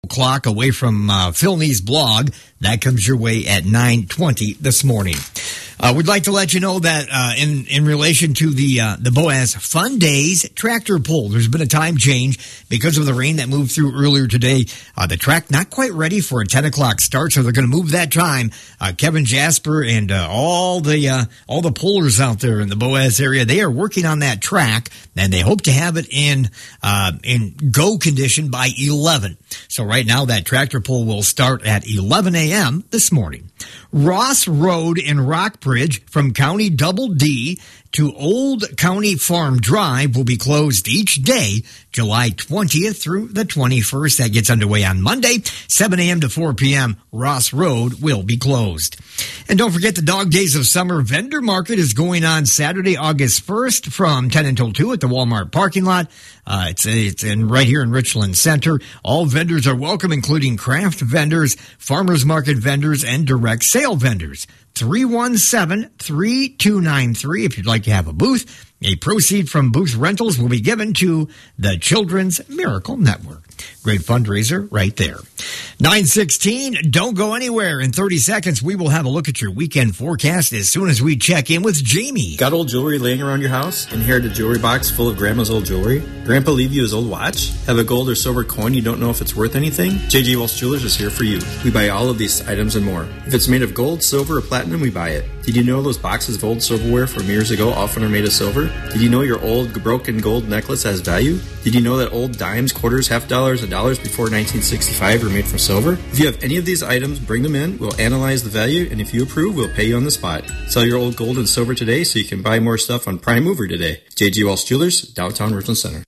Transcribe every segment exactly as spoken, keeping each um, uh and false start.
Clock away from uh, Phil Nee's blog. That comes your way at nine twenty this morning. Uh, we'd like to let you know that uh, in in relation to the uh, the Boaz Fun Days tractor pull, there's been a time change because of the rain that moved through earlier today. Uh, the track not quite ready for a ten o'clock start, so they're going to move that time. Uh, Kevin Jasper and uh, all the uh, all the pullers out there in the Boaz area, they are working on that track, and they hope to have it in uh, in go condition by eleven. So right now, that tractor pull will start at eleven a.m. this morning. Ross Road in Rockbridge from County Double D to Old County Farm Drive will be closed each day, July twentieth through the twenty-first. That gets underway on Monday, seven a.m. to four p.m. Ross Road will be closed. And don't forget the Dog Days of Summer Vendor Market is going on Saturday, August first from ten until two at the Walmart parking lot. Uh, it's it's in right here in Richland Center. All vendors are welcome, including craft vendors, farmers market vendors, and direct sale vendors. three one seven, three two nine three if you'd like to have a booth. A proceed from booth rentals will be given to the Children's Miracle Network. Great fundraiser right there. nine sixteen, don't go anywhere. In thirty seconds, we will have a look at your weekend forecast as soon as we check in with Jamie. Got old jewelry laying around your house? Inherited a jewelry box full of Grandma's old jewelry? Grandpa leave you his old watch? Have a gold or silver coin you don't know if it's worth anything? J J Walsh Jewelers is here for you. We buy all of these items and more. If it's made of gold, silver, or platinum, we buy it. Did you know those boxes of old silverware from years ago often are made of silver? Did you know your old broken gold necklace has value? Did you know that old dimes, quarters, half dollars, and dollars before nineteen sixty-five were made from silver? If you have any of these items, bring them in. We'll analyze the value, and if you approve, we'll pay you on the spot. Sell your old gold and silver today so you can buy more stuff on Prime Mover today. J G Walsh Jewelers, downtown Richland Center.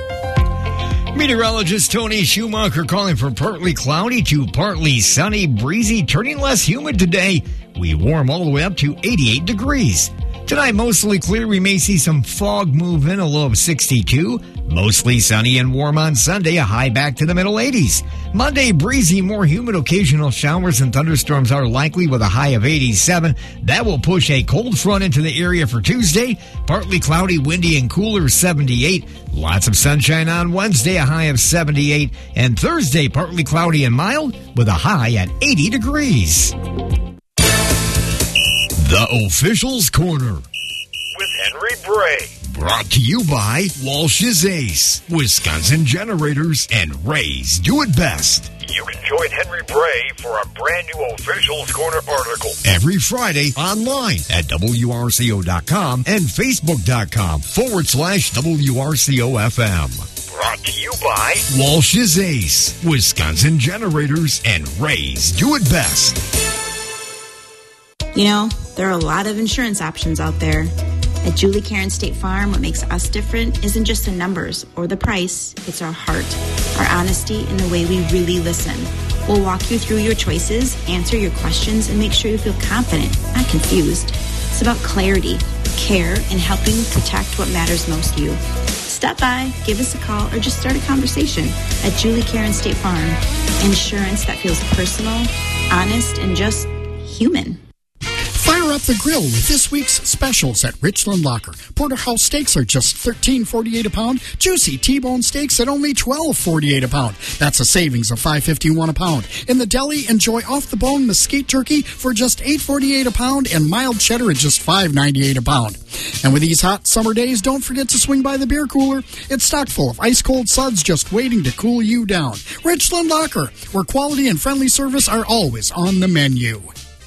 Meteorologist Tony Schumacher calling for partly cloudy to partly sunny, breezy, turning less humid today. We warm all the way up to eighty-eight degrees. Tonight, mostly clear. We may see some fog move in, a low of sixty-two. Mostly sunny and warm on Sunday, a high back to the middle eighties. Monday, breezy, more humid. Occasional showers and thunderstorms are likely with a high of eighty-seven. That will push a cold front into the area for Tuesday. Partly cloudy, windy, and cooler, seventy-eight. Lots of sunshine on Wednesday, a high of seventy-eight. And Thursday, partly cloudy and mild with a high at eighty degrees. The Officials Corner with Henry Bray. Brought to you by Walsh's Ace, Wisconsin Generators, and Ray's Do It Best. You can join Henry Bray for a brand new Officials Corner article every Friday online at W R C O dot com and Facebook.com forward slash WRCOFM. Brought to you by Walsh's Ace, Wisconsin Generators, and Ray's Do It Best. You know, there are a lot of insurance options out there. At Julie Karen State Farm, what makes us different isn't just the numbers or the price, it's our heart, our honesty, and the way we really listen. We'll walk you through your choices, answer your questions, and make sure you feel confident, not confused. It's about clarity, care, and helping protect what matters most to you. Stop by, give us a call, or just start a conversation at Julie Karen State Farm. Insurance that feels personal, honest, and just human. Fire up the grill with this week's specials at Richland Locker. Porterhouse steaks are just thirteen forty-eight a pound. Juicy T-bone steaks at only twelve forty-eight a pound. That's a savings of five fifty-one a pound. In the deli, enjoy off-the-bone mesquite turkey for just eight forty-eight a pound and mild cheddar at just five ninety-eight a pound. And with these hot summer days, don't forget to swing by the beer cooler. It's stocked full of ice-cold suds just waiting to cool you down. Richland Locker, where quality and friendly service are always on the menu.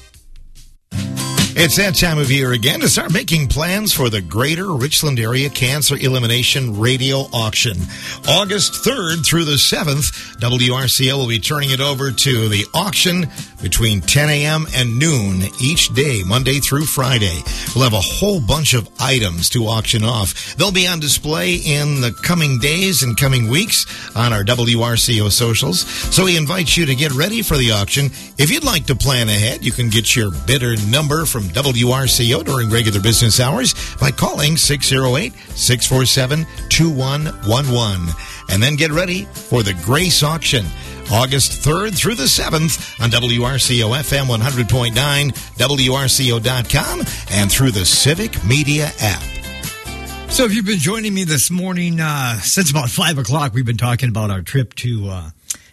It's that time of year again to start making plans for the Greater Richland Area Cancer Elimination Radio Auction. August third through the seventh, W R C L will be turning it over to the auction between ten a.m. and noon each day, Monday through Friday. We'll have a whole bunch of items to auction off. They'll be on display in the coming days and coming weeks on our W R C O socials. So we invite you to get ready for the auction. If you'd like to plan ahead, you can get your bidder number from W R C O during regular business hours by calling six oh eight, six four seven, two one one one. And then get ready for the Grace Auction, August third through the seventh on W R C O F M one hundred point nine, W R C O dot com, and through the Civic Media app. So if you've been joining me this morning, uh, since about five o'clock, we've been talking about our trip to uh,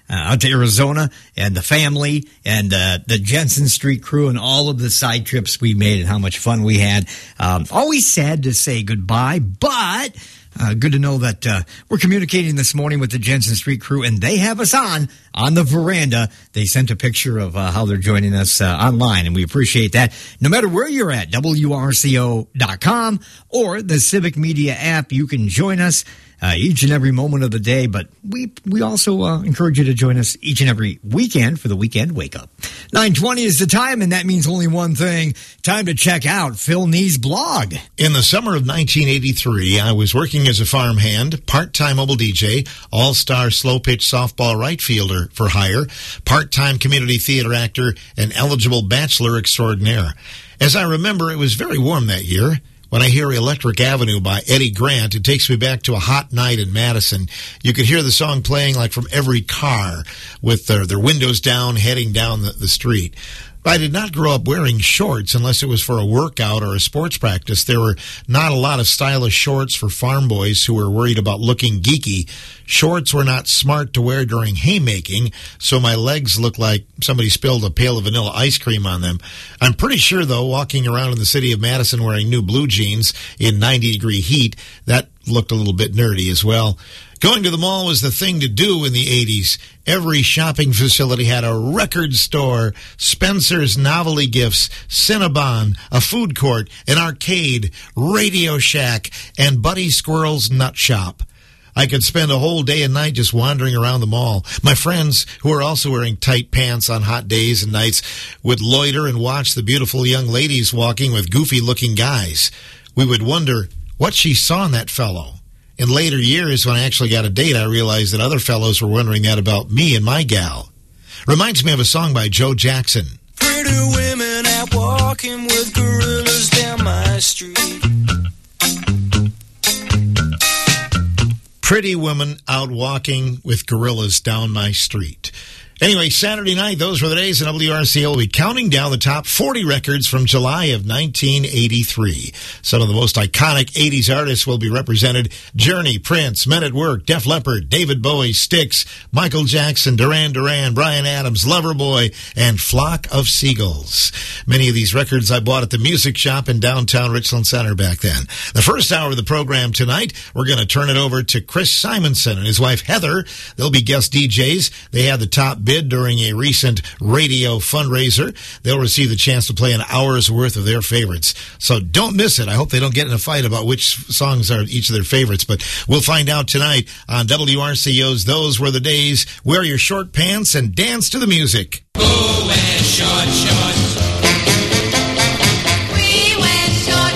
uh, out to Arizona and the family and uh, the Jensen Street crew and all of the side trips we made and how much fun we had. Um, always sad to say goodbye, but uh, good to know that uh, we're communicating this morning with the Jensen Street crew, and they have us on on the veranda. They sent a picture of uh, how they're joining us uh, online, and we appreciate that. No matter where you're at, W R C O dot com or the Civic Media app, you can join us Uh, each and every moment of the day, but we we also uh, encourage you to join us each and every weekend for the Weekend Wake Up. nine twenty is the time, and that means only one thing. Time to check out Phil Nee's blog. In the summer of nineteen eighty-three, I was working as a farmhand, part-time mobile D J, all-star slow-pitch softball right fielder for hire, part-time community theater actor, and eligible bachelor extraordinaire. As I remember, it was very warm that year. When I hear Electric Avenue by Eddie Grant, it takes me back to a hot night in Madison. You could hear the song playing like from every car with their, their windows down, heading down the, the street. I did not grow up wearing shorts unless it was for a workout or a sports practice. There were not a lot of stylish shorts for farm boys who were worried about looking geeky. Shorts were not smart to wear during haymaking, so my legs looked like somebody spilled a pail of vanilla ice cream on them. I'm pretty sure, though, walking around in the city of Madison wearing new blue jeans in ninety-degree heat, that looked a little bit nerdy as well. Going to the mall was the thing to do in the eighties. Every shopping facility had a record store, Spencer's Novelty Gifts, Cinnabon, a food court, an arcade, Radio Shack, and Buddy Squirrel's Nut Shop. I could spend a whole day and night just wandering around the mall. My friends, who were also wearing tight pants on hot days and nights, would loiter and watch the beautiful young ladies walking with goofy-looking guys. We would wonder what she saw in that fellow. In later years, when I actually got a date, I realized that other fellows were wondering that about me and my gal. Reminds me of a song by Joe Jackson. Pretty women out walking with gorillas down my street. Pretty women out walking with gorillas down my street. Anyway, Saturday night, those were the days, and W R C O will be counting down the top forty records from July of nineteen eighty-three. Some of the most iconic eighties artists will be represented: Journey, Prince, Men at Work, Def Leppard, David Bowie, Styx, Michael Jackson, Duran Duran, Bryan Adams, Loverboy, and Flock of Seagulls. Many of these records I bought at the music shop in downtown Richland Center back then. The first hour of the program tonight, we're going to turn it over to Chris Simonson and his wife Heather. They'll be guest D Js. They had the top bid during a recent radio fundraiser. They'll receive the chance to play an hour's worth of their favorites. So don't miss it. I hope they don't get in a fight about which songs are each of their favorites, but we'll find out tonight on W R C O's Those Were the Days. Wear your short pants and dance to the music. Oh, wear short shorts. We wear short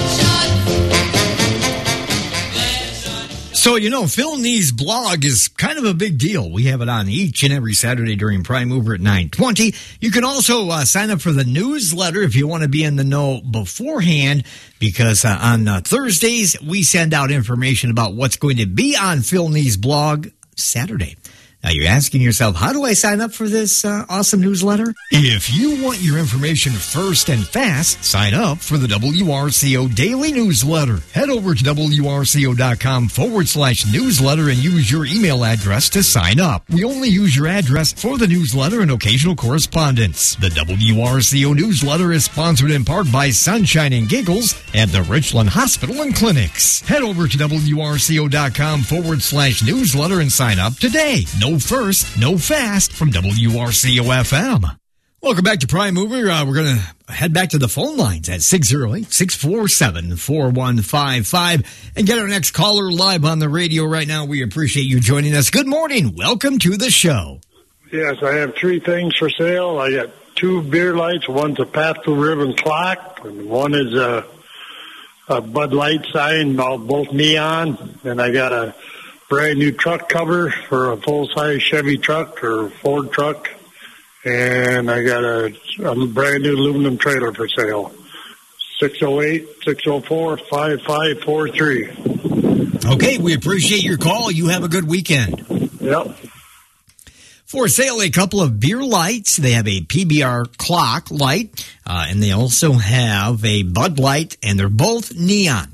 So, you know, Phil Nee's blog is kind of a big deal. We have it on each and every Saturday during Prime Mover at nine twenty. You can also uh, sign up for the newsletter if you want to be in the know beforehand, because uh, on uh, Thursdays, we send out information about what's going to be on Phil Nee's blog Saturday. Now, you're asking yourself, how do I sign up for this uh, awesome newsletter? If you want your information first and fast, sign up for the W R C O Daily Newsletter. Head over to W R C O dot com forward slash newsletter and use your email address to sign up. We only use your address for the newsletter and occasional correspondence. The W R C O Newsletter is sponsored in part by Sunshine and Giggles and the Richland Hospital and Clinics. Head over to W R C O dot com forward slash newsletter and sign up today. No first, no fast from W R C O F M. Welcome back to Prime Mover. Uh, we're going to head back to the phone lines at six oh eight, six four seven, four one five five and get our next caller live on the radio right now. We appreciate you joining us. Good morning. Welcome to the show. Yes, I have three things for sale. I got two beer lights. One's a Pathfinder Ribbon clock, and one is a, a Bud Light sign, both neon. And I got a brand new truck cover for a full-size Chevy truck or Ford truck. And I got a, a brand new aluminum trailer for sale. six oh eight, six oh four, five five four three. Okay, we appreciate your call. You have a good weekend. Yep. For sale, a couple of beer lights. They have a P B R clock light, uh, and they also have a Bud Light, and they're both neon.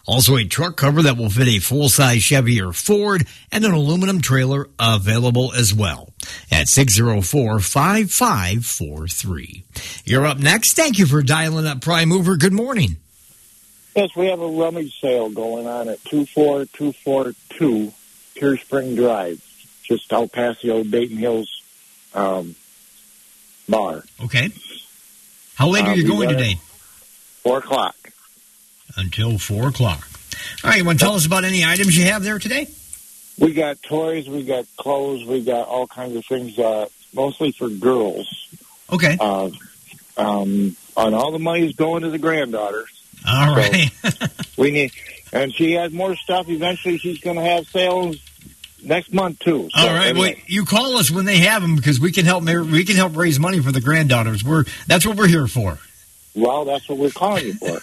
Also a truck cover that will fit a full-size Chevy or Ford, and an aluminum trailer available as well at six oh four, five five four three. You're up next. Thank you for dialing up Prime Mover. Good morning. Yes, we have a rummage sale going on at two four two four two Pure Spring Drive, just out past the old Dayton Hills um, bar. Okay. How late are you Uh, we going got it today? Four o'clock. Until four o'clock. All right, you want to tell us about any items you have there today? We got toys, we got clothes, we got all kinds of things, uh, mostly for girls. Okay. Uh, um, and all the money's going to the granddaughters. All right. So we need, and she has more stuff. Eventually, she's going to have sales next month too. So All right. anyway. Well, you call us when they have them because we can help. We can help raise money for the granddaughters. We're that's what we're here for. Well, that's what we're calling you for.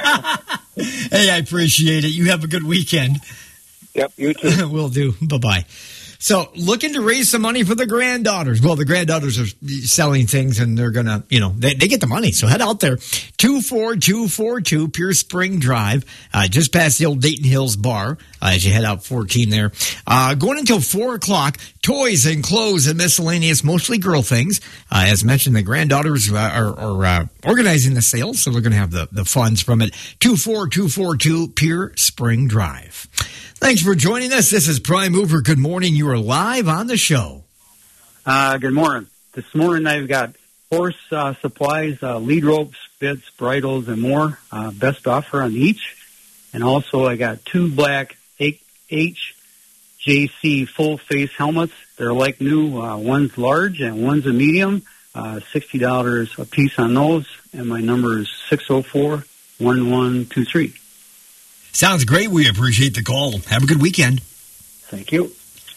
Hey, I appreciate it. You have a good weekend. Yep, you too. Will do. Bye bye. So, looking to raise some money for the granddaughters. Well, the granddaughters are selling things, and they're going to, you know, they, they get the money. So, head out there. two four two four two Pure Spring Drive, uh, just past the old Dayton Hills bar, uh, as you head out fourteen there. Uh, going until four o'clock, toys and clothes and miscellaneous, mostly girl things. Uh, as mentioned, the granddaughters uh, are, are uh, organizing the sale, so they're going to have the, the funds from it. two four two four two Pure Spring Drive. Thanks for joining us. This is Prime Mover. Good morning. You are live on the show. Uh, good morning. This morning I've got horse uh, supplies, uh, lead ropes, bits, bridles, and more. Uh, best offer on each. And also I got two black H J C full face helmets. They're like new. Uh, one's large and one's a medium. Uh, sixty dollars a piece on those. And my number is six oh four, one one two three. Sounds great. We appreciate the call. Have a good weekend. Thank you.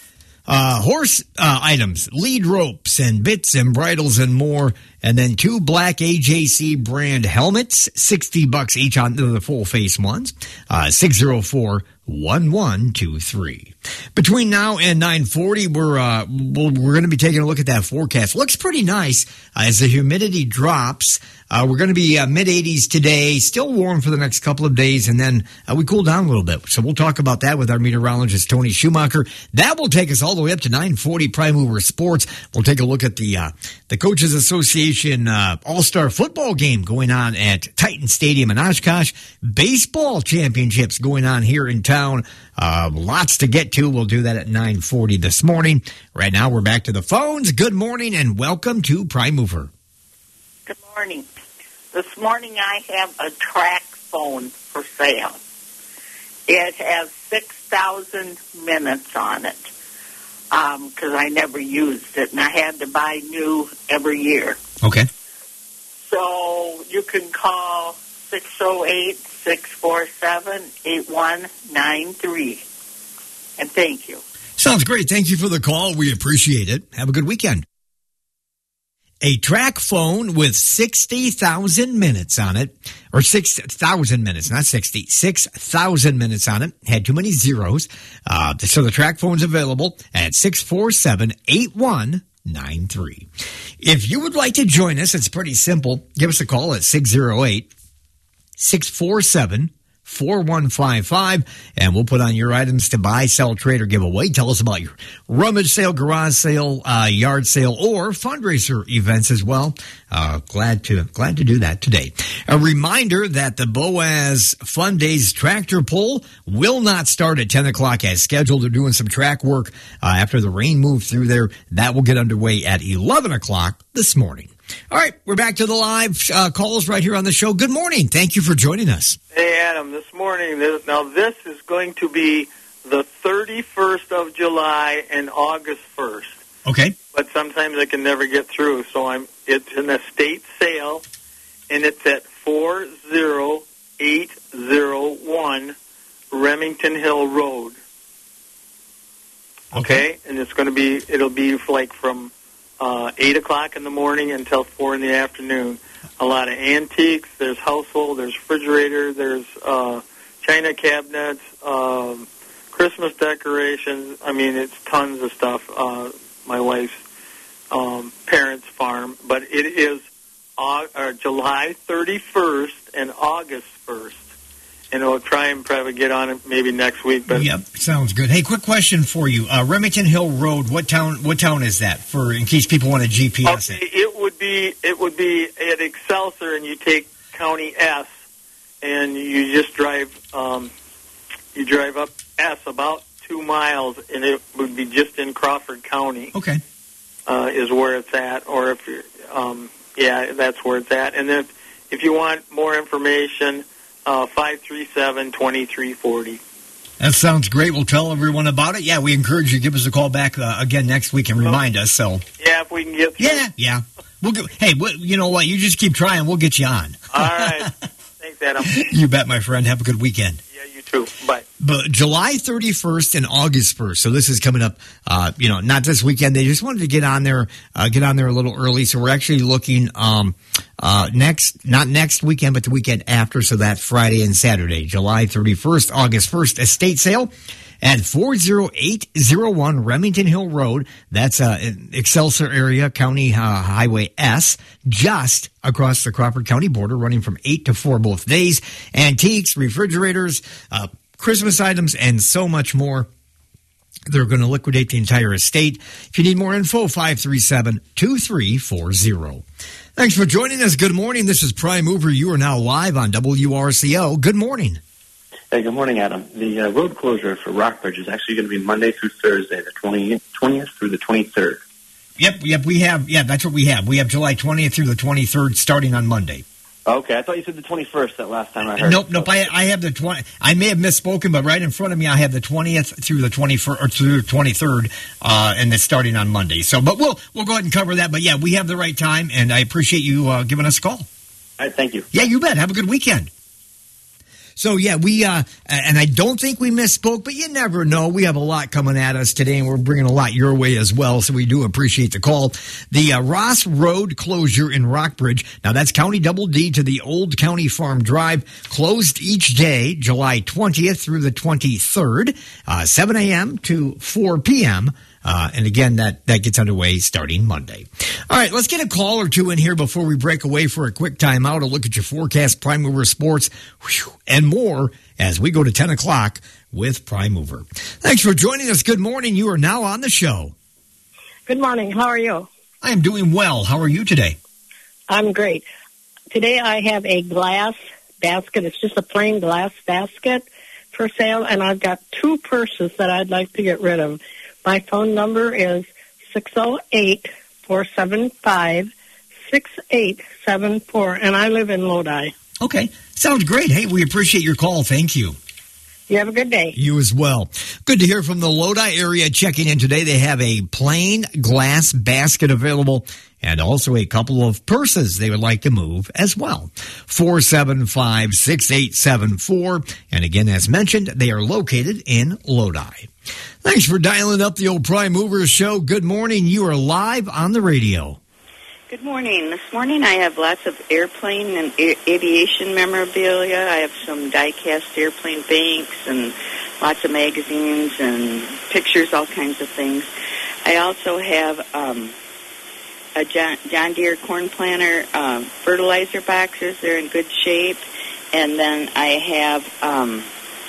Uh, horse uh, items, lead ropes and bits and bridles and more. And then two black A J C brand helmets, sixty bucks each on the full face ones. Uh, six oh four, one one two three. Between now and nine forty, we're, uh, we're going to be taking a look at that forecast. Looks pretty nice uh, as the humidity drops. Uh, we're going to be uh, mid eighties today, still warm for the next couple of days, and then uh, we cool down a little bit. So we'll talk about that with our meteorologist, Tony Schumacher. That will take us all the way up to nine forty Prime Mover Sports. We'll take a look at the uh, the Coaches Association uh, All-Star Football game going on at Titan Stadium in Oshkosh. Baseball championships going on here in town. Uh, lots to get to. We'll do that at nine forty this morning. Right now, we're back to the phones. Good morning and welcome to Prime Mover. Good morning. This morning I have a track phone for sale. It has six thousand minutes on it because um, I never used it, and I had to buy new every year. Okay. So you can call six oh eight, six four seven, eight one nine three. And thank you. Sounds great. Thank you for the call. We appreciate it. Have a good weekend. A track phone with sixty thousand minutes on it, or six thousand minutes, not sixty, six thousand minutes on it. Had too many zeros. Uh, so the track phone's available at six four seven, eight one nine three. If you would like to join us, it's pretty simple. Give us a call at six oh eight, six four seven, four one five five, and we'll put on your items to buy, sell, trade, or give away. Tell us about your rummage sale, garage sale, uh, yard sale, or fundraiser events as well. Uh, glad to glad to do that today. A reminder that the Boaz Fun Days tractor pull will not start at ten o'clock as scheduled. They're doing some track work uh, after the rain moved through there. That will get underway at eleven o'clock this morning. All right, we're back to the live uh, calls right here on the show. Good morning. Thank you for joining us. Hey, Adam, this morning, this, now this is going to be the thirty-first of July and August first. Okay. But sometimes I can never get through, so I'm. It's an estate sale, and it's at four oh eight oh one Remington Hill Road. Okay? okay? And it's going to be, it'll be like from uh, eight o'clock in the morning until four in the afternoon. A lot of antiques. There's household. There's refrigerator. There's uh, china cabinets, um, Christmas decorations. I mean, it's tons of stuff. Uh, my wife's um, parents' farm. But it is uh, uh, July thirty-first and August first. and we'll try and probably get on it maybe next week. But yep, sounds good. Hey, quick question for you: uh, Remington Hill Road. What town? What town is that? For in case people want to G P S okay, it. It would be it would be at Excelsior, and you take County S, and you just drive um, you drive up S about two miles, and it would be just in Crawford County. Okay, uh, is where it's at, or if you're, um, yeah, that's where it's at. And then if, if you want more information. Uh, five three seven, two three four zero. That sounds great. We'll tell everyone about it. Yeah, we encourage you to give us a call back uh, again next week and remind us. So yeah, if we can get through. Yeah, yeah. We'll go, hey, what, you know what? You just keep trying. We'll get you on. All right. Thanks, Adam. You bet, my friend. Have a good weekend. Yeah, you too. Bye. But July thirty-first and August first. So this is coming up, uh, you know, not this weekend. They just wanted to get on there, uh, get on there a little early. So we're actually looking um, uh, next, not next weekend, but the weekend after. So that Friday and Saturday, July thirty-first, August first, estate sale at four oh eight oh one Remington Hill Road. That's uh, in Excelsior area, County uh, Highway S, just across the Crawford County border, running from eight to four both days. Antiques, refrigerators, uh, Christmas items, and so much more. They're going to liquidate the entire estate. If you need more info, five three seven, two three four zero. Thanks for joining us. Good morning. This is Prime Mover. You are now live on W R C O. Good morning. Hey, good morning, Adam. The uh, road closure for Rockbridge is actually going to be Monday through Thursday, the twentieth, twentieth through the twenty-third. Yep, yep, we have, yeah, that's what we have. We have July twentieth through the twenty-third starting on Monday. Okay, I thought you said the twenty-first that last time I heard. Nope, nope, I, I have the twenty. I may have misspoken, but right in front of me, I have the twentieth through the twenty-first or through the twenty-third, uh, and it's starting on Monday. So, but we'll we'll go ahead and cover that. But yeah, we have the right time, and I appreciate you uh, giving us a call. All right, thank you. Yeah, you bet. Have a good weekend. So, yeah, we, uh, and I don't think we misspoke, but you never know. We have a lot coming at us today, and we're bringing a lot your way as well, so we do appreciate the call. The uh, Ross Road closure in Rockbridge, now that's County Double D to the Old County Farm Drive, closed each day, July twentieth through the twenty-third, uh, seven a.m. to four p.m., Uh, and again, that, that gets underway starting Monday. All right, let's get a call or two in here before we break away for a quick timeout. A look at your forecast, Prime Mover Sports, whew, and more as we go to ten o'clock with Prime Mover. Thanks for joining us. Good morning. You are now on the show. Good morning. How are you? I am doing well. How are you today? I'm great. Today I have a glass basket. It's just a plain glass basket for sale, and I've got two purses that I'd like to get rid of. My phone number is six oh eight, four seven five, six eight seven four, and I live in Lodi. Okay. Sounds great. Hey, we appreciate your call. Thank you. You have a good day. You as well. Good to hear from the Lodi area checking in today. They have a plain glass basket available and also a couple of purses they would like to move as well. four seven five, six eight seven four. And again, as mentioned, they are located in Lodi. Thanks for dialing up the old Prime Movers show. Good morning. You are live on the radio. Good morning. This morning I have lots of airplane and a- aviation memorabilia. I have some die-cast airplane banks and lots of magazines and pictures, all kinds of things. I also have um, a John, John Deere corn planter um, fertilizer boxes. They're in good shape. And then I have um,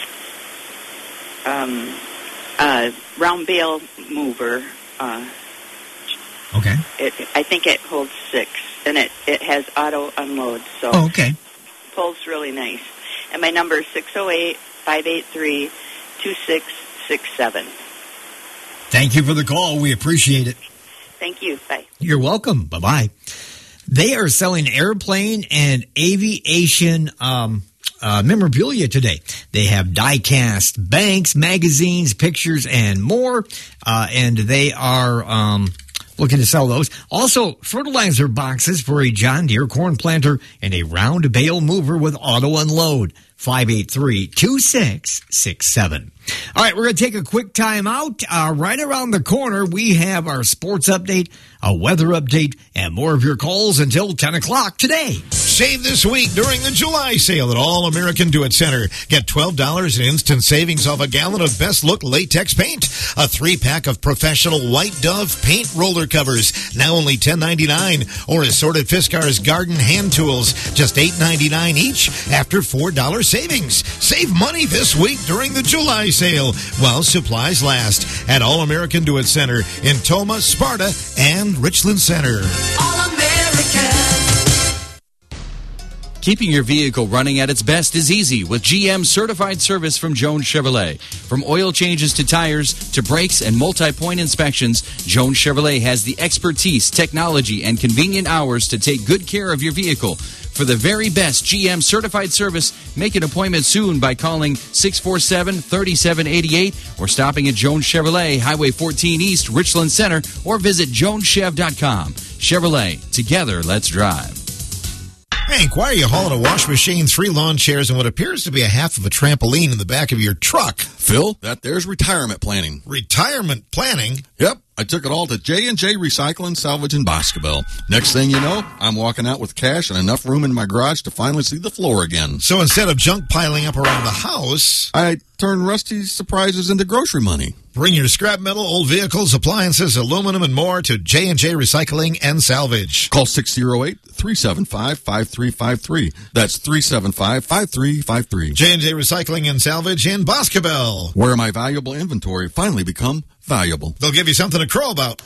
um, a round bale mover. Uh, Okay. It, I think it holds six, and it, it has auto unload, so oh, okay. Pulls really nice. And my number is six oh eight, five eight three, two six six seven. Thank you for the call. We appreciate it. Thank you. Bye. You're welcome. Bye-bye. They are selling airplane and aviation um, uh, memorabilia today. They have die-cast banks, magazines, pictures, and more, uh, and they are... Um, looking to sell those. Also, fertilizer boxes for a John Deere corn planter and a round bale mover with auto unload. five eight three, two six six seven. All right, we're going to take a quick time out. Uh, right around the corner, we have our sports update, a weather update, and more of your calls until ten o'clock today. Save this week during the July sale at All American Do It Center. Get twelve dollars in instant savings off a gallon of Best Look latex paint. A three-pack of professional White Dove paint roller covers, now only ten ninety-nine. Or assorted Fiskars garden hand tools, just eight ninety-nine each after four dollars savings. Save money this week during the July sale while supplies last at All American Do It Center in Toma, Sparta, and Richland Center. All American. Keeping your vehicle running at its best is easy with G M certified service from Jones Chevrolet. From oil changes to tires to brakes and multi-point inspections, Jones Chevrolet has the expertise, technology, and convenient hours to take good care of your vehicle. For the very best G M certified service, make an appointment soon by calling six four seven, three seven eight eight or stopping at Jones Chevrolet, Highway fourteen East, Richland Center, or visit jones chev dot com. Chevrolet, together, let's drive. Hank, why are you hauling a wash machine, three lawn chairs, and what appears to be a half of a trampoline in the back of your truck? Phil, that there's retirement planning. Retirement planning? Yep. I took it all to J and J Recycling, Salvage in Boscobel. Next thing you know, I'm walking out with cash and enough room in my garage to finally see the floor again. So instead of junk piling up around the house, I turned Rusty's surprises into grocery money. Bring your scrap metal, old vehicles, appliances, aluminum, and more to J and J Recycling and Salvage. Call six oh eight, three seven five, five three five three. That's three seven five, five three five three. J and J Recycling and Salvage in Boscobel, where my valuable inventory finally become valuable. They'll give you something to crow about.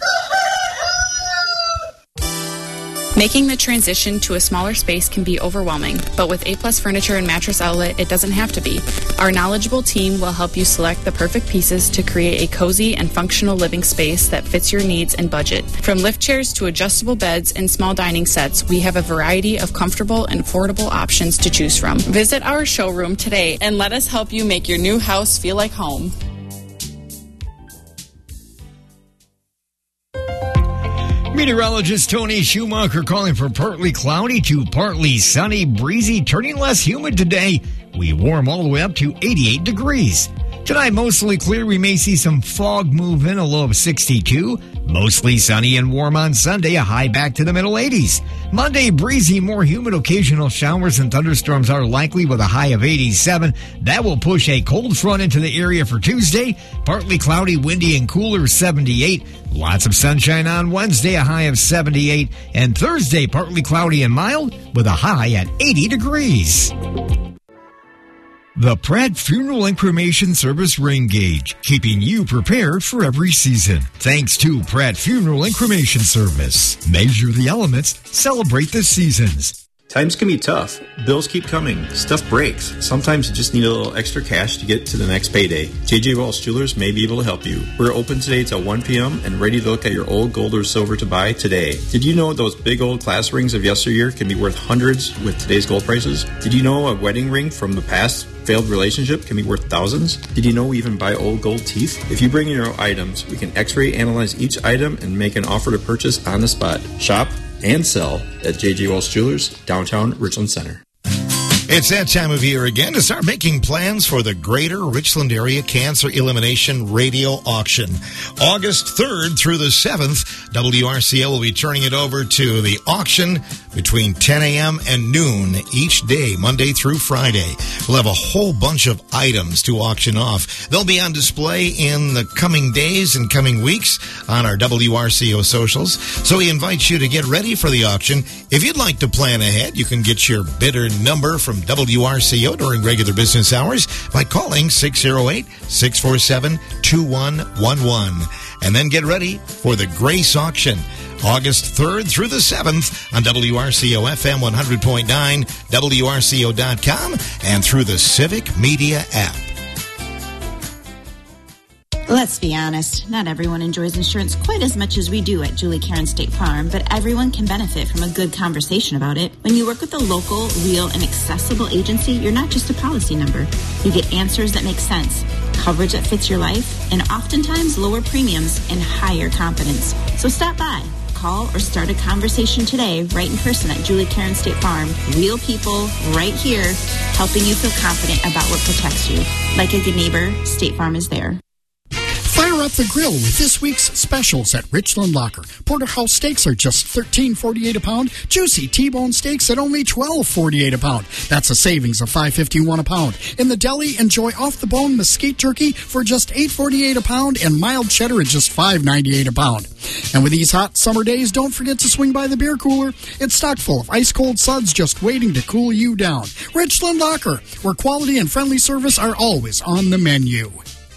Making the transition to a smaller space can be overwhelming, but with A-Plus Furniture and Mattress Outlet, it doesn't have to be. Our knowledgeable team will help you select the perfect pieces to create a cozy and functional living space that fits your needs and budget. From lift chairs to adjustable beds and small dining sets, we have a variety of comfortable and affordable options to choose from. Visit our showroom today and let us help you make your new house feel like home. Meteorologist Tony Schumacher calling for partly cloudy to partly sunny, breezy, turning less humid today. We warm all the way up to eighty-eight degrees. Tonight, mostly clear. We may see some fog move in, a low of sixty-two. Mostly sunny and warm on Sunday, a high back to the middle eighties. Monday, breezy, more humid. Occasional showers and thunderstorms are likely with a high of eighty-seven. That will push a cold front into the area for Tuesday. Partly cloudy, windy, and cooler, seventy-eight. Lots of sunshine on Wednesday, a high of seventy-eight. And Thursday, partly cloudy and mild with a high at eighty degrees. The Pratt Funeral and Cremation Service Rain Gauge, keeping you prepared for every season. Thanks to Pratt Funeral and Cremation Service. Measure the elements, celebrate the seasons. Times can be tough. Bills keep coming. Stuff breaks. Sometimes you just need a little extra cash to get to the next payday. J J Walsh Jewelers may be able to help you. We're open today till one p.m. and ready to look at your old gold or silver to buy today. Did you know those big old class rings of yesteryear can be worth hundreds with today's gold prices? Did you know a wedding ring from the past failed relationship can be worth thousands? Did you know we even buy old gold teeth? If you bring in your items, we can x-ray analyze each item and make an offer to purchase on the spot. Shop and sell at J J Walsh Jewelers, downtown Richland Center. It's that time of year again to start making plans for the Greater Richland Area Cancer Elimination Radio Auction. August third through the seventh, W R C L will be turning it over to the auction between ten a.m. and noon each day, Monday through Friday. We'll have a whole bunch of items to auction off. They'll be on display in the coming days and coming weeks on our W R C O socials. So we invite you to get ready for the auction. If you'd like to plan ahead, you can get your bidder number from W R C O during regular business hours by calling six oh eight, six four seven, two one one one. And then get ready for the Grace Auction, August third through the seventh on W R C O F M one hundred point nine, W R C O dot com, and through the Civic Media app. Let's be honest, not everyone enjoys insurance quite as much as we do at Julie Karen State Farm, but everyone can benefit from a good conversation about it. When you work with a local, real, and accessible agency, you're not just a policy number. You get answers that make sense, coverage that fits your life, and oftentimes lower premiums and higher confidence. So stop by, call, or start a conversation today right in person at Julie Karen State Farm. Real people right here helping you feel confident about what protects you. Like a good neighbor, State Farm is there. Fire up the grill with this week's specials at Richland Locker. Porterhouse steaks are just thirteen forty-eight a pound. Juicy T-bone steaks at only twelve forty-eight a pound. That's a savings of five fifty-one a pound. In the deli, enjoy off-the-bone mesquite turkey for just eight forty-eight a pound and mild cheddar at just five ninety-eight a pound. And with these hot summer days, don't forget to swing by the beer cooler. It's stocked full of ice-cold suds just waiting to cool you down. Richland Locker, where quality and friendly service are always on the menu.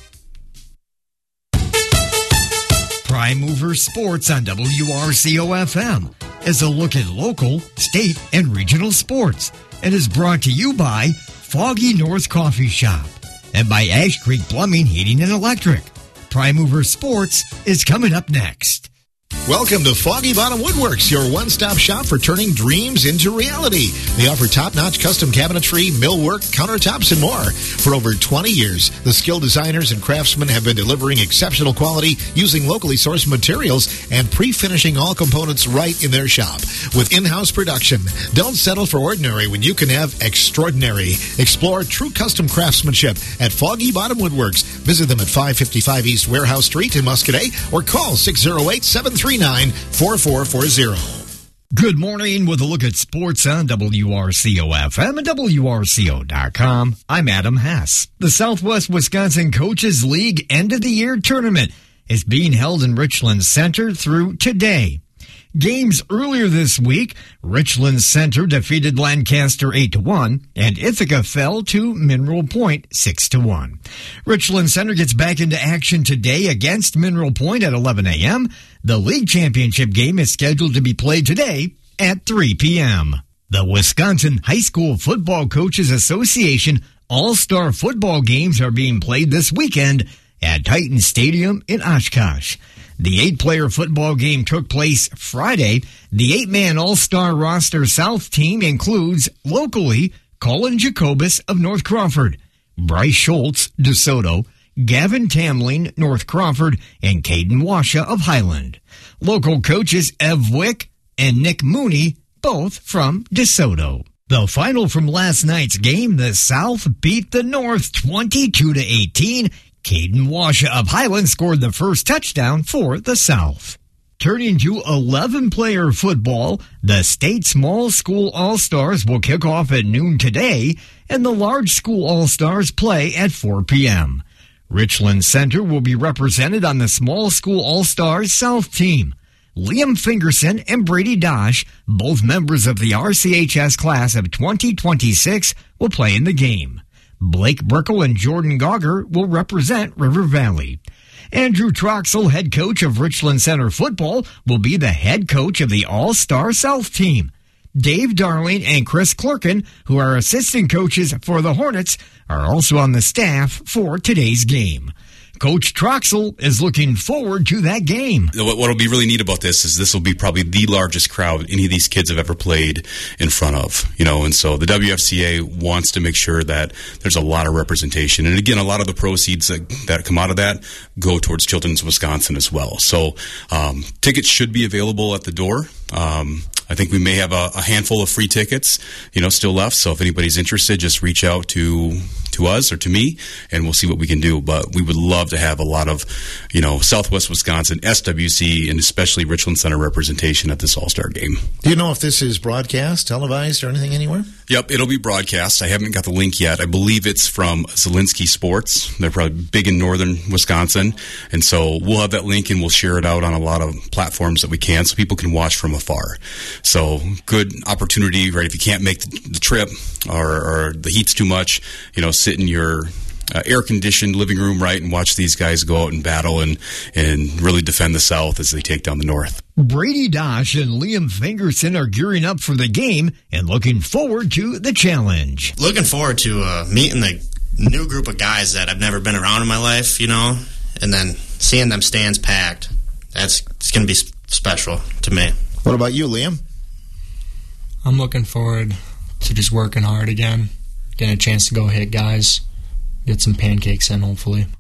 Prime Mover Sports on W R C O F M is a look at local, state, and regional sports, and is brought to you by Foggy North Coffee Shop and by Ash Creek Plumbing, Heating, and Electric. Prime Mover Sports is coming up next. Welcome to Foggy Bottom Woodworks, your one-stop shop for turning dreams into reality. They offer top-notch custom cabinetry, millwork, countertops, and more. For over twenty years, the skilled designers and craftsmen have been delivering exceptional quality using locally sourced materials and pre-finishing all components right in their shop. With in-house production, don't settle for ordinary when you can have extraordinary. Explore true custom craftsmanship at Foggy Bottom Woodworks. Visit them at five fifty-five East Warehouse Street in Muscadet or call six oh eight, seven three nine, four four four zero. Good morning with a look at sports on W R C O F M and W R C O dot com. I'm Adam Hess. The Southwest Wisconsin Coaches League End of the Year Tournament is being held in Richland Center through today. Games earlier this week, Richland Center defeated Lancaster eight to one, and Ithaca fell to Mineral Point six to one. Richland Center gets back into action today against Mineral Point at eleven a.m. The league championship game is scheduled to be played today at three p.m. The Wisconsin High School Football Coaches Association All-Star Football games are being played this weekend at Titan Stadium in Oshkosh. The eight-player football game took place Friday. The eight-man All-Star roster South team includes, locally, Colin Jacobus of North Crawford, Bryce Schultz, DeSoto, Gavin Tamling, North Crawford, and Caden Washa of Highland. Local coaches Ev Wick and Nick Mooney, both from DeSoto. The final from last night's game, the South beat the North twenty-two to eighteen. Caden Washa of Highland scored the first touchdown for the South. Turning to eleven-player football, the state small school All-Stars will kick off at noon today, and the large school All-Stars play at four p.m. Richland Center will be represented on the small school All-Stars South team. Liam Fingerson and Brady Dosh, both members of the R C H S class of twenty twenty-six, will play in the game. Blake Brickle and Jordan Gauger will represent River Valley. Andrew Troxel, head coach of Richland Center football, will be the head coach of the All-Star South team. Dave Darling and Chris Clerkin, who are assistant coaches for the Hornets, are also on the staff for today's game. Coach Troxel is looking forward to that game. What will be really neat about this is this will be probably the largest crowd any of these kids have ever played in front of, you know, and so the W F C A wants to make sure that there's a lot of representation. And again, a lot of the proceeds that, that come out of that go towards Children's Wisconsin as well. So um, tickets should be available at the door. Um, I think we may have a, a handful of free tickets, you know, still left. So if anybody's interested, just reach out to to us or to me, and we'll see what we can do. But we would love to have a lot of, you know, Southwest Wisconsin, S W C, and especially Richland Center representation at this All-Star game. Do you know if this is broadcast, televised, or anything anywhere? Yep, it'll be broadcast. I haven't got the link yet. I believe it's from Zielinski Sports. They're probably big in northern Wisconsin. And so we'll have that link, and we'll share it out on a lot of platforms that we can so people can watch from afar. So good opportunity, right? If you can't make the, the trip or, or the heat's too much, you know, sit in your uh, air-conditioned living room, right, and watch these guys go out and battle and, and really defend the South as they take down the North. Brady Dosh and Liam Fingerson are gearing up for the game and looking forward to the challenge. Looking forward to uh, meeting the new group of guys that I've never been around in my life, you know, and then seeing them stands packed. That's it's going to be special to me. What about you, Liam? I'm looking forward to just working hard again, getting a chance to go hit guys, get some pancakes in, hopefully.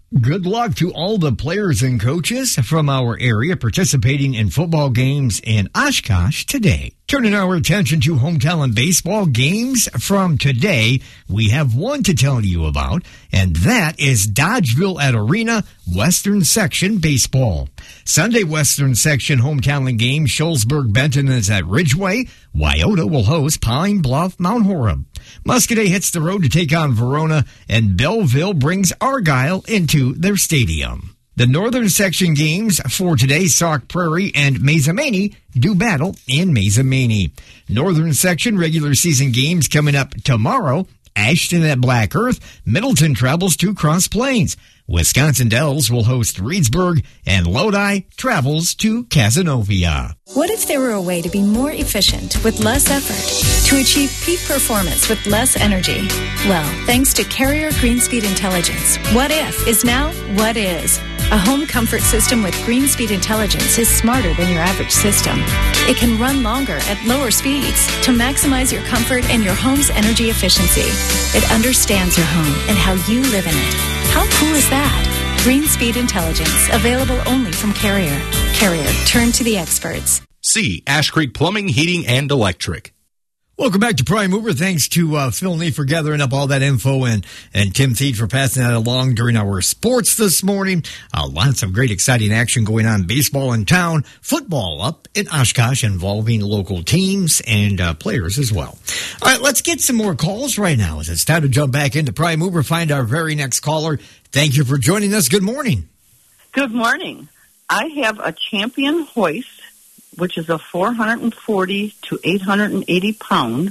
Good luck to all the players and coaches from our area participating in football games in Oshkosh today. Turning our attention to hometown baseball games from today, we have one to tell you about, and that is Dodgeville at Arena Western Section Baseball. Sunday Western Section hometown game, Shullsburg-Benton is at Ridgeway. Wyoto will host Pine Bluff Mount Horeb. Muscadet hits the road to take on Verona, and Belleville brings Argyle into their stadium. The Northern Section games for today, Sauk Prairie and Mazamani do battle in Mazamani. Northern Section regular season games coming up tomorrow. Ashton at Black Earth. Middleton travels to Cross Plains. Wisconsin Dells will host Reedsburg, and Lodi travels to Cazenovia. What if there were a way to be more efficient with less effort, to achieve peak performance with less energy? Well, thanks to Carrier Greenspeed Intelligence, What If is now What Is. A home comfort system with Greenspeed Intelligence is smarter than your average system. It can run longer at lower speeds to maximize your comfort and your home's energy efficiency. It understands your home and how you live in it. How cool is that? Greenspeed Intelligence, available only from Carrier. Carrier, turn to the experts. C. Ash Creek Plumbing, Heating, and Electric. Welcome back to Prime Mover. Thanks to uh, Phil Neef for gathering up all that info, and, and Tim Thied for passing that along during our sports this morning. Uh, lots of great, exciting action going on. Baseball in town, football up in Oshkosh involving local teams and uh, players as well. All right, let's get some more calls right now as it's time to jump back into Prime Mover, find our very next caller. Thank you for joining us. Good morning. Good morning. I have a Champion hoist, which is a four hundred forty to eight hundred eighty pound,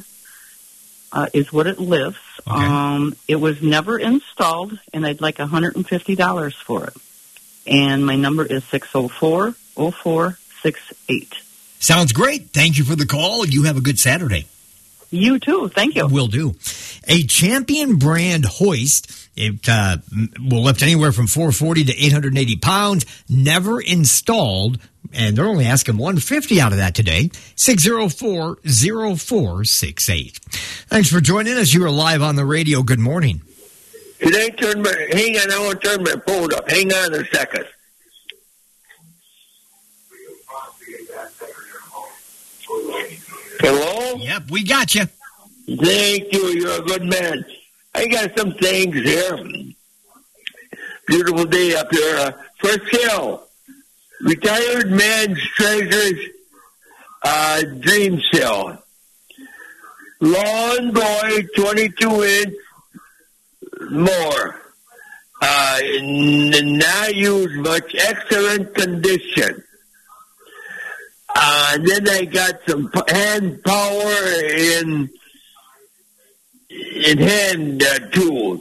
uh, is what it lifts. Okay. Um, it was never installed, and I'd like one hundred fifty dollars for it. And my number is six oh four, oh four six eight. Sounds great. Thank you for the call. You have a good Saturday. You too. Thank you. Will do. A Champion brand hoist. It uh, will lift anywhere from four forty to eight hundred eighty pounds. Never installed. And they're only asking one hundred fifty out of that today. six oh four, oh four six eight. Thanks for joining us. You are live on the radio. Good morning. Did I turn my, hang on, I want to turn my phone up. Hang on a second. Hello? Yep, we got you. Thank you. You're a good man. I got some things here. Beautiful day up here. Uh, for sale. Retired Man's Treasures uh, Dream Sale. Lawn Boy twenty-two inch more. Uh, n- not used much. Excellent condition. Uh, and then I got some p- hand power in, in hand uh, tools.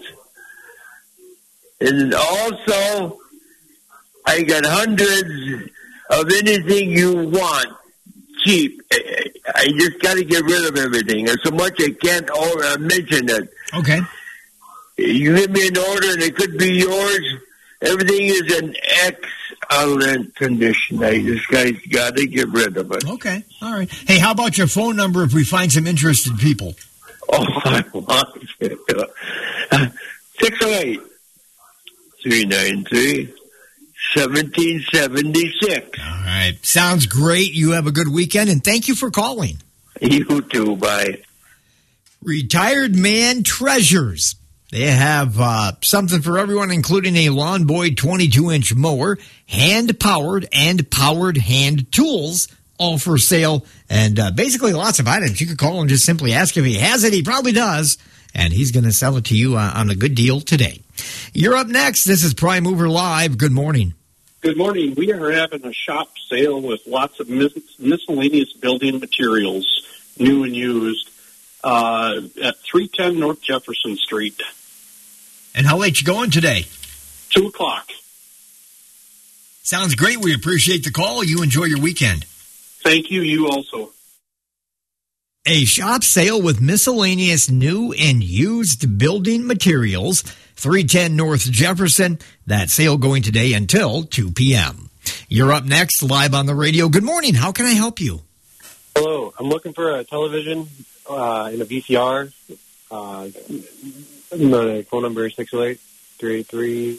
And also, I got hundreds of anything you want, cheap. I just got to get rid of everything. There's so much I can't uh, mention it. Okay. You give me an order and it could be yours. Everything is in excellent condition. I just got to get rid of it. Okay. All right. Hey, how about your phone number if we find some interested people? Oh, I want it. six oh eight, three nine three seventeen seventy-six. All right. Sounds great. You have a good weekend, and thank you for calling. You too. Bye. Retired Man Treasures. They have uh, something for everyone, including a Lawn Boy twenty-two inch mower, hand-powered and powered hand tools, all for sale. And uh, basically lots of items. You could call and just simply ask if he has it. He probably does. And he's going to sell it to you uh, on a good deal today. You're up next. This is Prime Mover Live. Good morning. Good morning. We are having a shop sale with lots of mis- miscellaneous building materials, new and used, uh, at three ten North Jefferson Street. And how late you going today? Two o'clock. Sounds great. We appreciate the call. You enjoy your weekend. Thank you. You also. A shop sale with miscellaneous new and used building materials, three ten North Jefferson. That sale going today until two p.m. You're up next, live on the radio. Good morning. How can I help you? Hello. I'm looking for a television uh, in a V C R. Uh, my phone number is six oh eight, three eight three,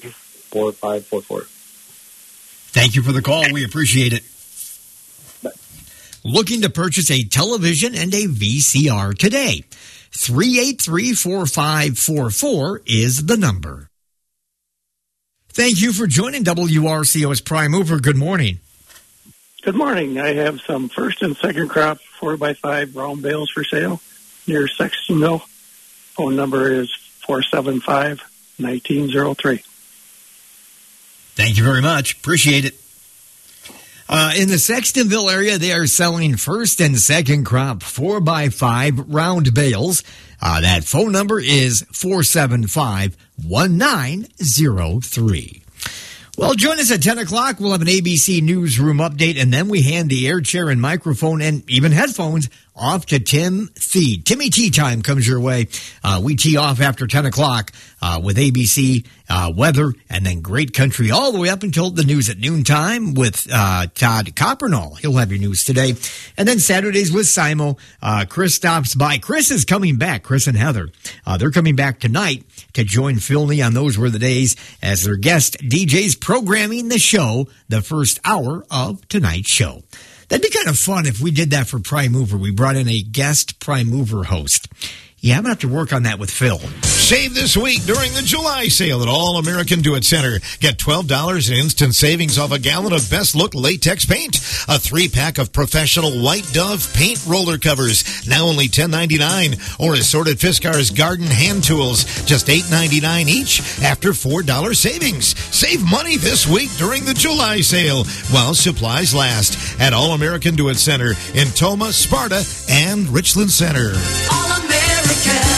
four five four four. Thank you for the call. We appreciate it. Bye. Looking to purchase a television and a V C R today. three eight three, four five four four is the number. Thank you for joining W R C O's Prime Mover. Good morning. Good morning. I have some first and second crop four by five brown bales for sale near Sextonville. Phone number is four seven five, one nine zero three. Thank you very much. Appreciate it. Uh, in the Sextonville area, they are selling first and second crop four by five round bales. Uh, that phone number is four seven five, one nine zero three. Well, join us at ten o'clock. We'll have an A B C Newsroom update, and then we hand the air chair and microphone and even headphones off to Tim Thede. Timmy Tea Time comes your way. Uh, we tee off after ten o'clock uh, with A B C uh, weather and then great country all the way up until the news at noontime with uh, Todd Coppernall. He'll have your news today. And then Saturdays with Simo. Uh, Chris stops by. Chris is coming back. Chris and Heather. Uh, they're coming back tonight to join Philney on Those Were the Days as their guest D Js programming the show the first hour of tonight's show. That'd be kind of fun if we did that for Prime Mover. We brought in a guest Prime Mover host. Yeah, I'm going to have to work on that with Phil. Save this week during the July sale at All American Do It Center. Get twelve dollars in instant savings off a gallon of Best Look latex paint. A three-pack of professional White Dove paint roller covers, now only ten ninety-nine. Or assorted Fiskars garden hand tools, just eight ninety-nine each after four dollars savings. Save money this week during the July sale while supplies last at All American Do It Center in Toma, Sparta, and Richland Center. All American.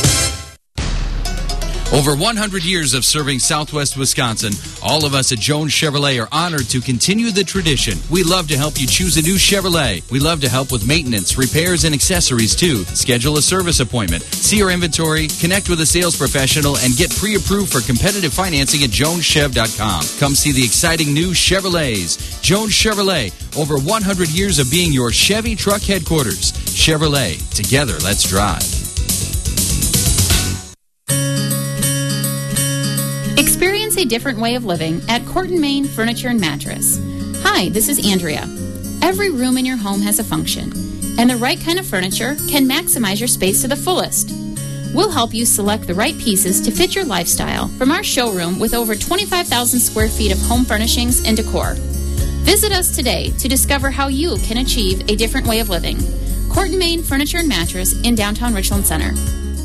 Over one hundred years of serving Southwest Wisconsin, all of us at Jones Chevrolet are honored to continue the tradition. We love to help you choose a new Chevrolet. We love to help with maintenance, repairs, and accessories, too. Schedule a service appointment, see our inventory, connect with a sales professional, and get pre-approved for competitive financing at jones chev dot com. Come see the exciting new Chevrolets. Jones Chevrolet, over one hundred years of being your Chevy truck headquarters. Chevrolet, together, let's drive. Experience a different way of living at Court and Main Furniture and Mattress. Hi, this is Andrea. Every room in your home has a function, and the right kind of furniture can maximize your space to the fullest. We'll help you select the right pieces to fit your lifestyle from our showroom with over twenty-five thousand square feet of home furnishings and decor. Visit us today to discover how you can achieve a different way of living. Court and Main Furniture and Mattress in downtown Richland Center.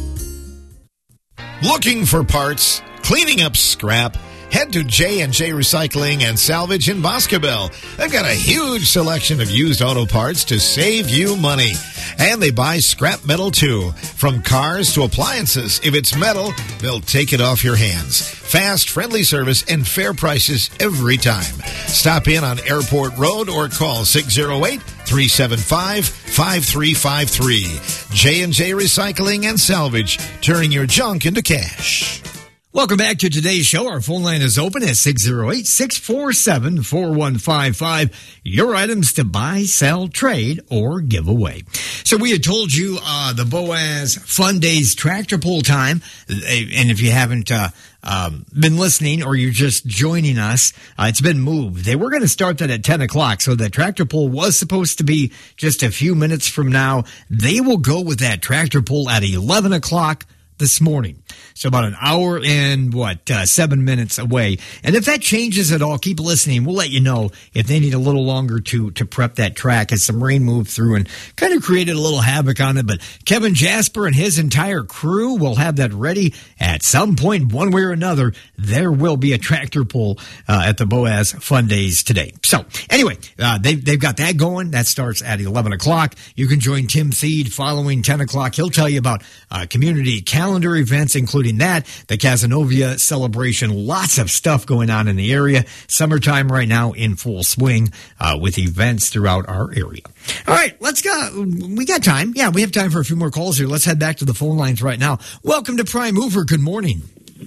Looking for parts? Cleaning up scrap? Head to J and J Recycling and Salvage in Boscobel. They've got a huge selection of used auto parts to save you money. And they buy scrap metal, too. From cars to appliances, if it's metal, they'll take it off your hands. Fast, friendly service, and fair prices every time. Stop in on Airport Road or call six oh eight, three seven five, five three five three. J and J Recycling and Salvage, turning your junk into cash. Welcome back to today's show. Our phone line is open at six oh eight, six four seven, four one five five. Your items to buy, sell, trade, or give away. So we had told you uh, the Boaz Fun Days tractor pull time. And if you haven't uh, um, been listening or you're just joining us, uh, it's been moved. They were going to start that at ten o'clock. So the tractor pull was supposed to be just a few minutes from now. They will go with that tractor pull at eleven o'clock this morning. So about an hour and, what, uh, seven minutes away. And if that changes at all, keep listening. We'll let you know if they need a little longer to to prep that track as some rain moved through and kind of created a little havoc on it. But Kevin Jasper and his entire crew will have that ready at some point, one way or another. There will be a tractor pull uh, at the Boaz Fun Days today. So anyway, uh, they've, they've got that going. That starts at eleven o'clock. You can join Tim Thede following ten o'clock. He'll tell you about uh, community calendar events, including that, the Cazenovia celebration, lots of stuff going on in the area. Summertime right now in full swing uh, with events throughout our area. All right, let's go. We got time. Yeah, we have time for a few more calls here. Let's head back to the phone lines right now. Welcome to Prime Mover. Good morning.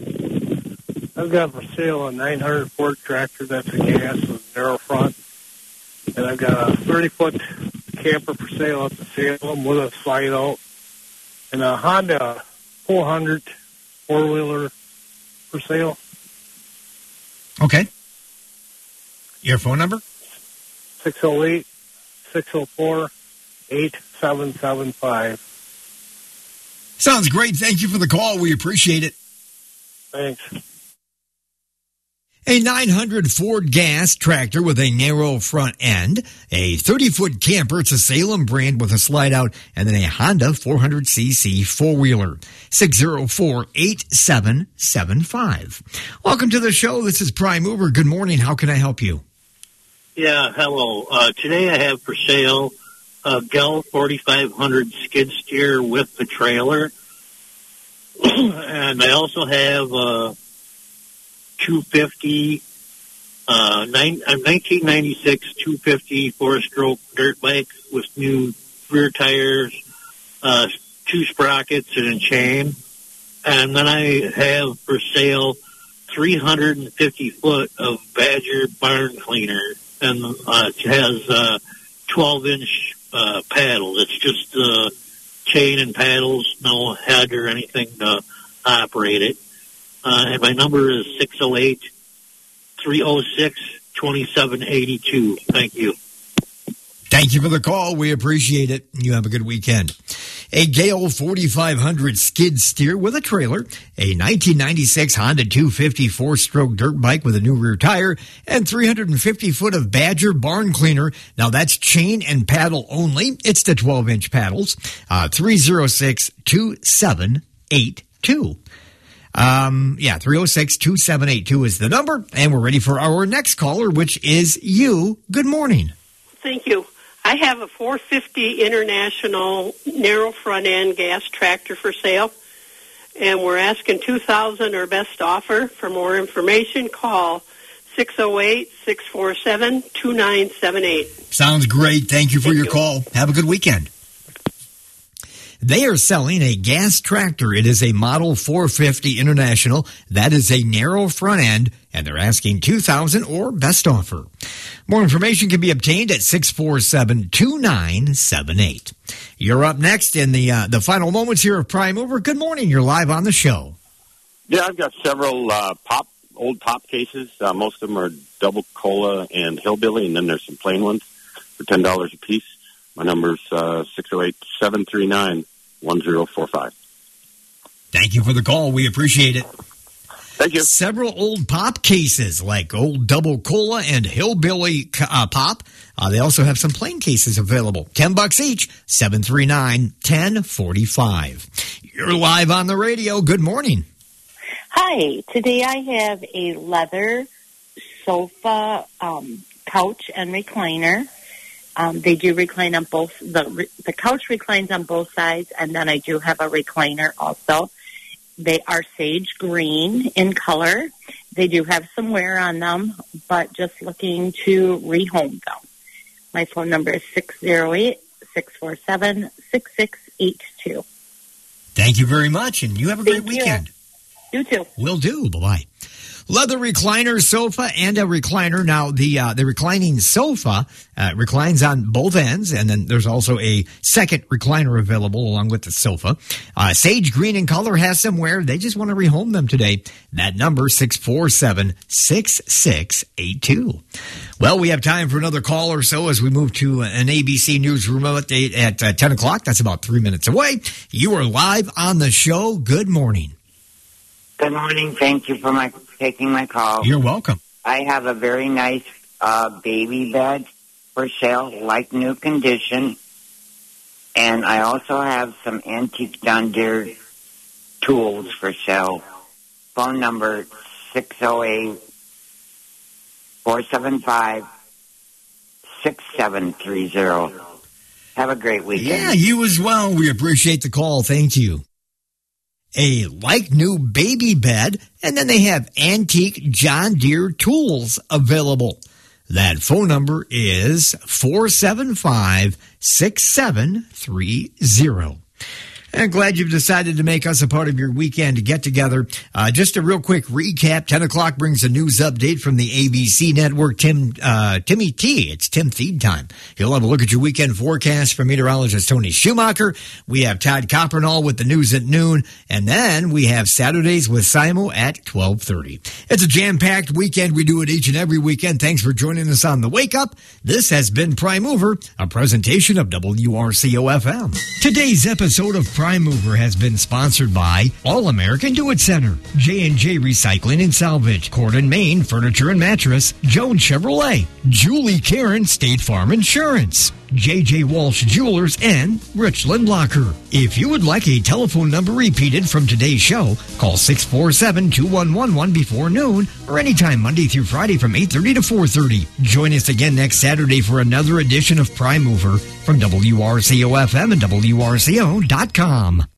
I've got for sale a nine hundred Ford tractor that's a gas with narrow front. And I've got a thirty-foot camper for sale at the Salem with a slide out. And a Honda four hundred four-wheeler for sale. Okay. Your phone number? six oh eight, six oh four, eight seven seven five. Sounds great. Thank you for the call. We appreciate it. Thanks. A nine hundred Ford gas tractor with a narrow front end, a thirty-foot camper, it's a Salem brand with a slide-out, and then a Honda four hundred c c four-wheeler. six oh four, eight seven seven five. Welcome to the show. This is Prime Mover. Good morning. How can I help you? Yeah, hello. Uh, today I have for sale a Gell forty-five hundred skid steer with the trailer. And I also have a two fifty, uh, nine, a nineteen ninety-six two fifty four-stroke dirt bike with new rear tires, uh, two sprockets and a chain. And then I have for sale three hundred fifty foot of Badger barn cleaner. And uh, it has uh, twelve inch uh, paddles. It's just uh, chain and paddles, no head or anything to operate it. Uh, and my number is six oh eight, three oh six, two seven eight two. Thank you. Thank you for the call. We appreciate it. You have a good weekend. A Gale forty-five hundred skid steer with a trailer, a nineteen ninety-six Honda two fifty four-stroke dirt bike with a new rear tire, and three hundred fifty foot of Badger barn cleaner. Now that's chain and paddle only. It's the twelve inch paddles. Uh, three oh six, two seven eight two. Um, yeah, three oh six, two seven eight two is the number. And we're ready for our next caller, which is you. Good morning. Thank you. I have a four fifty International narrow front end gas tractor for sale, and we're asking two thousand dollars or best offer. For more information, call six oh eight, six four seven, two nine seven eight. Sounds great. Thank you for Thank your you. call. Have a good weekend. They are selling a gas tractor. It is a Model four fifty International. That is a narrow front end, and they're asking two thousand dollars or best offer. More information can be obtained at six four seven, two nine seven eight. You're up next in the uh, the final moments here of Prime Mover. Good morning. You're live on the show. Yeah, I've got several uh, pop old pop cases. Uh, most of them are double cola and hillbilly, and then there's some plain ones for ten dollars a piece. My number's uh, six oh eight, seven three nine, one oh four five. Thank you for the call. We appreciate it. Thank you. Several old pop cases like old double cola and hillbilly uh, pop. Uh, they also have some plain cases available. Ten bucks each. seven three nine, one oh four five. You're live on the radio. Good morning. Hi. Today I have a leather sofa, um, couch, and recliner. Um, they do recline on both. The the couch reclines on both sides, and then I do have a recliner also. They are sage green in color. They do have some wear on them, but just looking to rehome them. My phone number is six oh eight, six four seven, six six eight two. Thank you very much, and you have a Thank great weekend. You, you too. Will do. Bye-bye. Leather recliner sofa and a recliner. Now, the uh, the reclining sofa uh, reclines on both ends, and then there's also a second recliner available along with the sofa. Uh, sage green in color, has some wear. They just want to rehome them today. That number, six four seven, six six eight two. Well, we have time for another call or so as we move to an A B C Newsroom update at uh, ten o'clock. That's about three minutes away. You are live on the show. Good morning. Good morning. Thank you for my taking my call. You're welcome. I have a very nice uh, baby bed for sale, like new condition. And I also have some antique John Deere tools for sale. Phone number six oh eight, four seven five, six seven three oh. Have a great weekend. Yeah, you as well. We appreciate the call. Thank you. A like new baby bed, and then they have antique John Deere tools available. That phone number is four seven five, six seven three oh. And glad you've decided to make us a part of your weekend get-together. Uh, just a real quick recap. ten o'clock brings a news update from the A B C network. Tim, uh, Timmy T. It's Tim Feed time. He'll have a look at your weekend forecast from meteorologist Tony Schumacher. We have Todd Coppernall with the news at noon. And then we have Saturdays with Simo at twelve thirty. It's a jam-packed weekend. We do it each and every weekend. Thanks for joining us on The Wake Up. This has been Prime Mover, a presentation of W R C O F M. Today's episode of Prime Mover has been sponsored by All-American Do-It Center, J and J Recycling and Salvage, Corden, Maine Furniture and Mattress, Jones Chevrolet, Julie Karen State Farm Insurance, J J Walsh Jewelers, and Richland Locker. If you would like a telephone number repeated from today's show, call six four seven, two one one one before noon or anytime Monday through Friday from eight thirty to four thirty. Join us again next Saturday for another edition of Prime Mover from W R C O F M and W R C O dot com.